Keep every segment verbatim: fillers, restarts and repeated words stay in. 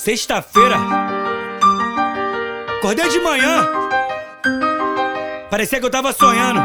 Sexta-feira, acordei de manhã, parecia que eu tava sonhando.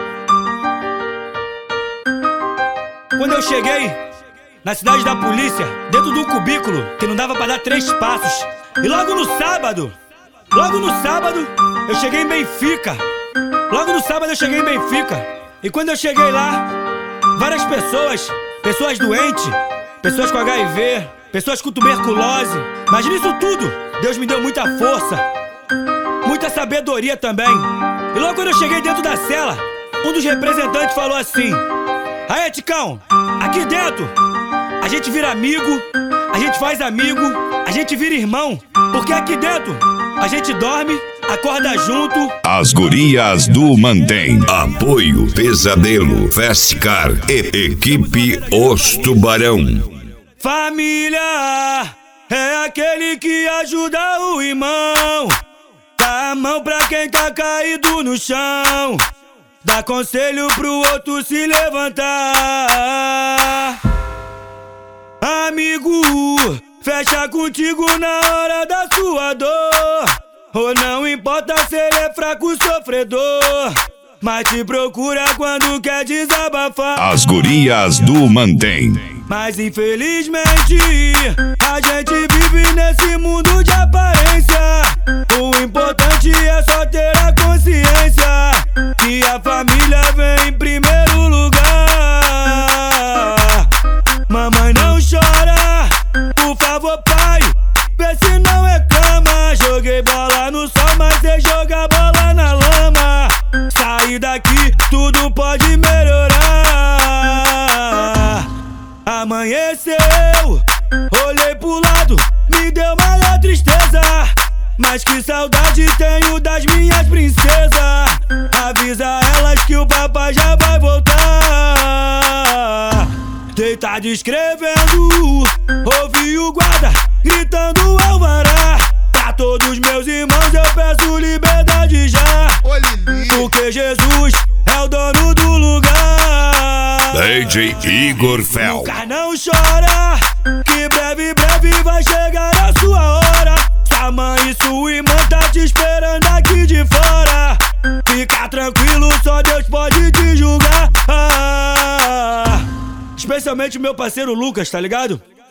Quando eu cheguei na cidade da polícia, dentro de um cubículo que não dava pra dar três passos. E logo no sábado, logo no sábado, eu cheguei em Benfica. Logo no sábado eu cheguei em Benfica. E quando eu cheguei lá, várias pessoas, pessoas doentes, pessoas com H I V, pessoas com tuberculose. Mas nisso tudo, Deus me deu muita força, muita sabedoria também. E logo quando eu cheguei dentro da cela, um dos representantes falou assim: "Aê, Ticão, aqui dentro a gente vira amigo, a gente faz amigo, a gente vira irmão. Porque aqui dentro a gente dorme, acorda junto." As gurias do Mantém. Apoio Pesadelo, Festcar e Equipe Os Tubarão. Família é aquele que ajuda o irmão, dá a mão pra quem tá caído no chão, dá conselho pro outro se levantar. Amigo, fecha contigo na hora da sua dor, ou não importa se ele é fraco ou sofredor, mas te procura quando quer desabafar. As gurias do Mantém. Mas infelizmente a gente vive nesse mundo de aparência. O importante é só ter a consciência que a família vem em primeiro lugar. Mamãe, não chora, por favor, pai, vê se não reclama. Joguei bola no sol, mas cê joga bola na lama. Sair daqui, tudo pode melhorar. Amanheceu, olhei pro lado, me deu maior tristeza. Mas que saudade tenho das minhas princesas. Avisa elas que o papai já vai voltar. Deitado escrevendo, ouvi o guarda gritando alvará. Pra todos meus irmãos eu peço liberdade já, porque Jesus é o dono do lugar. D J Igor Fel. Nunca não chora, que breve, breve vai chegar a sua hora. Sua mãe e sua irmã tá te esperando aqui de fora. Fica tranquilo, só Deus pode te julgar. Ah, especialmente o meu parceiro Lucas, tá ligado?